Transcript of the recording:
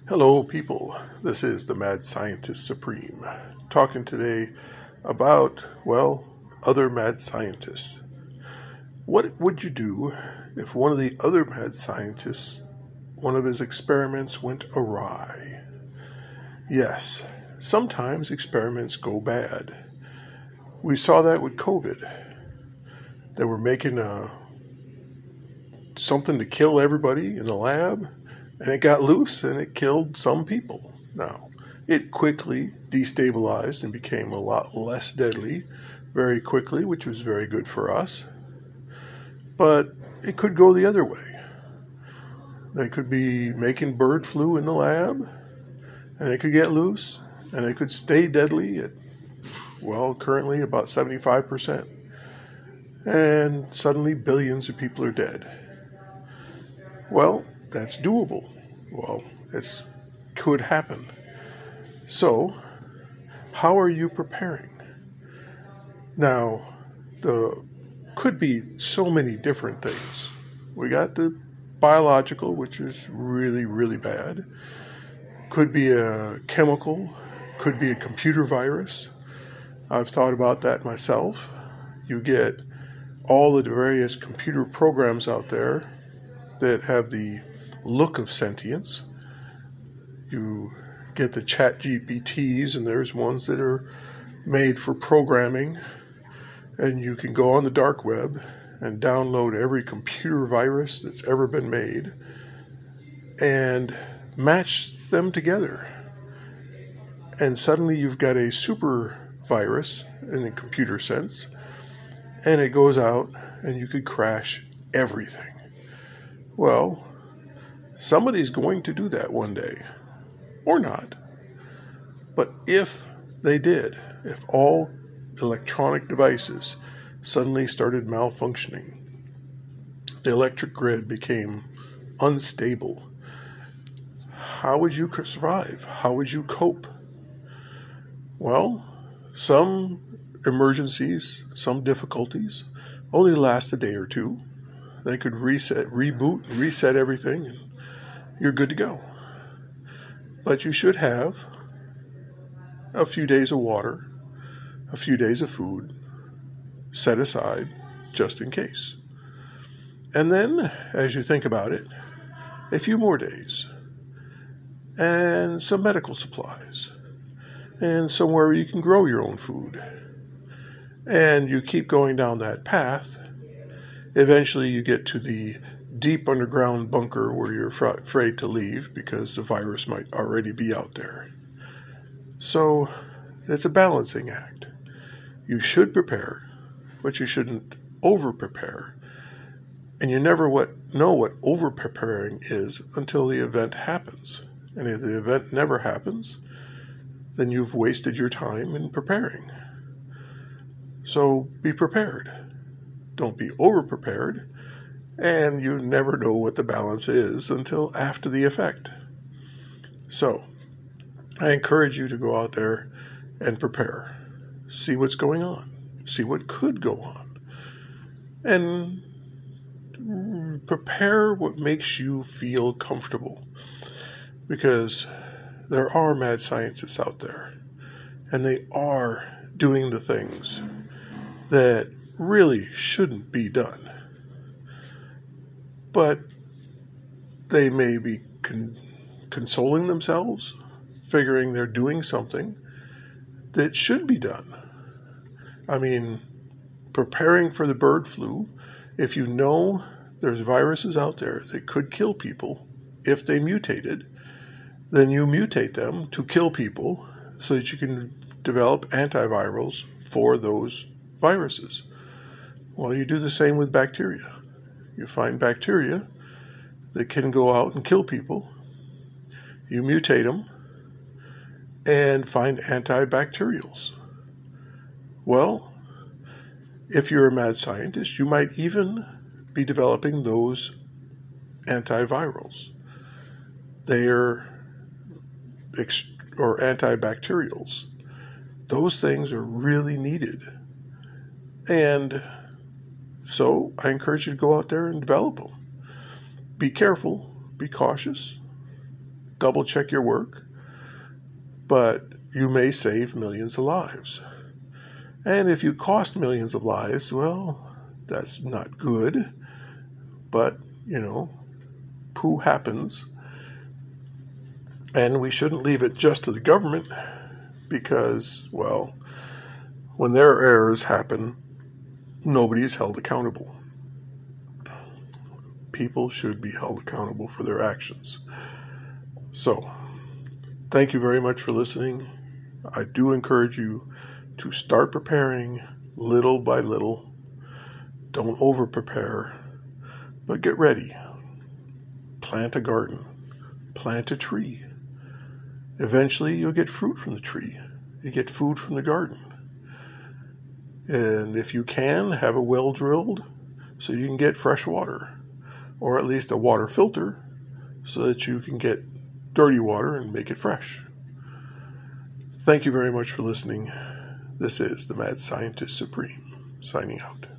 Hello, people. This is the Mad Scientist Supreme, talking today about, other mad scientists. What would you do if one of the other mad scientists, one of his experiments went awry? Yes, sometimes experiments go bad. We saw that with COVID. They were making something to kill everybody in the lab, and it got loose and it killed some people. Now, it quickly destabilized and became a lot less deadly very quickly, which was very good for us. But it could go the other way. They could be making bird flu in the lab, and it could get loose, and it could stay deadly at, currently about 75%. And suddenly billions of people are dead. Well, that's doable. It could happen. So, how are you preparing? Now, there could be so many different things. We got the biological, which is really, really bad. Could be a chemical. Could be a computer virus. I've thought about that myself. You get all the various computer programs out there that have the look of sentience. You get the ChatGPTs, and there's ones that are made for programming, and you can go on the dark web and download every computer virus that's ever been made and match them together. And suddenly you've got a super virus in the computer sense, and it goes out and you could crash everything. Well, somebody's going to do that one day, or not. But if they did, if all electronic devices suddenly started malfunctioning, the electric grid became unstable, how would you survive? How would you cope? Well, some emergencies, some difficulties only last a day or two. They could reset everything, and you're good to go. But you should have a few days of water, a few days of food set aside just in case. And then, as you think about it, a few more days, and some medical supplies, and somewhere you can grow your own food. And you keep going down that path. Eventually you get to the deep underground bunker where you're afraid to leave because the virus might already be out there. So it's a balancing act. You should prepare, but you shouldn't over-prepare. And you never know what over-preparing is until the event happens. And if the event never happens, then you've wasted your time in preparing. So be prepared. Don't be over-prepared, and you never know what the balance is until after the effect. So, I encourage you to go out there and prepare. See what's going on. See what could go on. And prepare what makes you feel comfortable. Because there are mad scientists out there, and they are doing the things that really shouldn't be done. But they may be consoling themselves, figuring they're doing something that should be done. I mean, preparing for the bird flu, if you know there's viruses out there that could kill people if they mutated, then you mutate them to kill people so that you can develop antivirals for those viruses. Well, you do the same with bacteria. You find bacteria that can go out and kill people. You mutate them and find antibacterials. Well, if you're a mad scientist, you might even be developing those antivirals. Or antibacterials. Those things are really needed. And so I encourage you to go out there and develop them. Be careful, be cautious, double check your work, but you may save millions of lives. And if you cost millions of lives, well, that's not good. But, poo happens. And we shouldn't leave it just to the government because, well, when their errors happen, nobody is held accountable. People should be held accountable for their actions. So, thank you very much for listening. I do encourage you to start preparing little by little. Don't over-prepare, but get ready. Plant a garden. Plant a tree. Eventually, you'll get fruit from the tree. You get food from the garden. And if you can, have a well drilled so you can get fresh water, or at least a water filter so that you can get dirty water and make it fresh. Thank you very much for listening. This is the Mad Scientist Supreme, signing out.